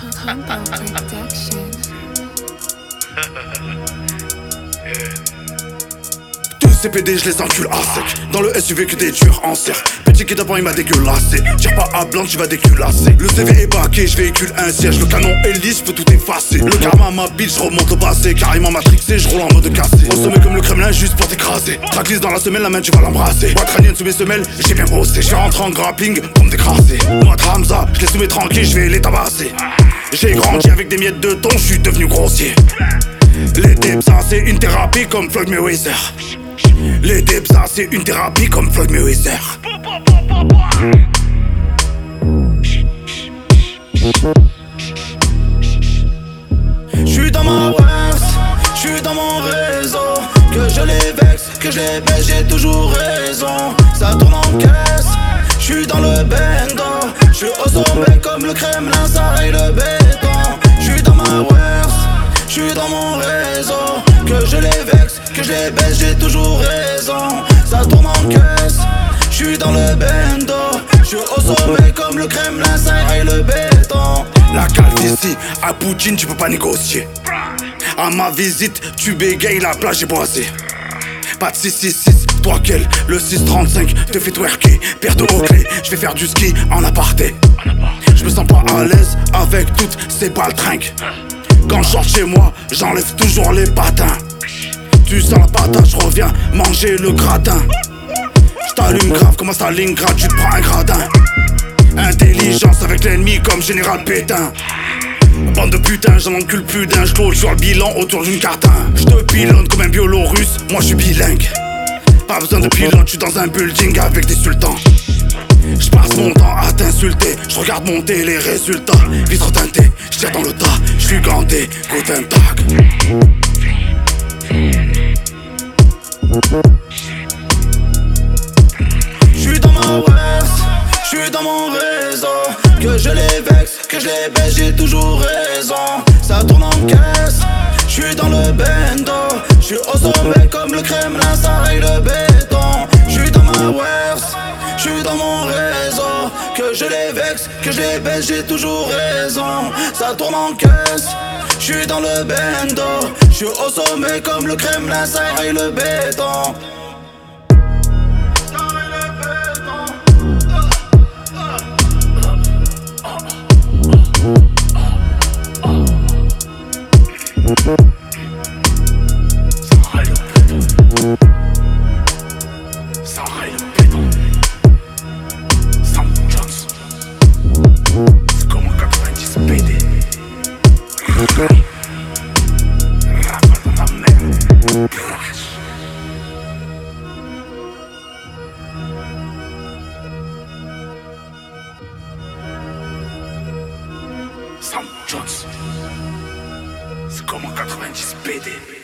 Combo Production. Tous ces PD je les encule à sec. Dans le SUV que des tueurs en serre. Petit qui d'abord il m'a dégueulassé. Tire pas à blanc tu vas déculasser. Le CV est baqué, je véhicule un siège. Le canon est lisse, je peux tout effacer. Le karma m'habite, je remonte au passé. Carrément matrixé, je roule en mode cassé. Au sommet comme le Kremlin juste pour t'écraser. Tracklist dans la semelle, la main tu vas l'embrasser. Boîte crânienne sous mes semelles, j'ai bien bossé. Je suis rentré en grappling pour me décrasser. Moi Hamza, je les soumets tranquille, je vais les tabasser. J'ai grandi avec des miettes de thon, je suis devenu grossier. Les dips ça c'est une thérapie comme Floyd Mayweather. Les dips ça c'est une thérapie comme Floyd Mayweather. J'suis dans ma West, j'suis dans mon réseau. Que je les vexe, que je les baisse, j'ai toujours raison. Ça tourne en caisse, j'suis dans le bendo. J'suis au sommet comme le Kremlin, ça raye le béton. J'suis dans ma West, j'suis dans mon réseau. Que je les vexe, que je les baisse, j'ai toujours raison. Ça tourne en caisse, j'suis dans le bendo. J'suis au sommet comme le Kremlin, ça raye le béton. La calvitie, à Poutine tu peux pas négocier. À ma visite, tu bégayes, la plage est boisée. Pas de 666, toi quel, le 635 te fait twerker. Paire de hauts-clés, je vais faire du ski en aparté. Je me sens pas à l'aise avec toutes ces baltringues. Quand je sors chez moi, j'enlève toujours les patins. Tu sens la patate, je reviens manger le gratin. J't'allume grave comme un Stalingrad, tu te prends un gradin. Intelligence avec l'ennemi comme Général Pétain. Bande de putains, j'en encule plus d'un. J'close sur le bilan autour d'une carte. J'te pilonne comme un biélorusse, moi j'suis bilingue. Pas besoin de pilote, j'suis dans un building avec des sultans. J'passe mon temps à t'insulter, j'regarde monter les résultats. Vitre teintée, j'tire dans le tas, j'suis ganté, Guten Tag. J'suis dans ma West, j'suis dans mon réseau. Que je les vexe, que je les baisse, j'ai toujours raison. Ça tourne en caisse, j'suis dans le bendo. J'suis au sommet comme le Kremlin, ça raye le béton. J'suis dans ma West, j'suis dans mon réseau. Que je les vexe, que je les baisse, j'ai toujours raison. Ça tourne en caisse, j'suis dans le bendo. J'suis au sommet comme le Kremlin, ça raye le béton. Ça raye le béton. Sam Jones. C'est comme en 90 PD. Rappel dans la mer. Sam Jones. C'est comme en 90 PD.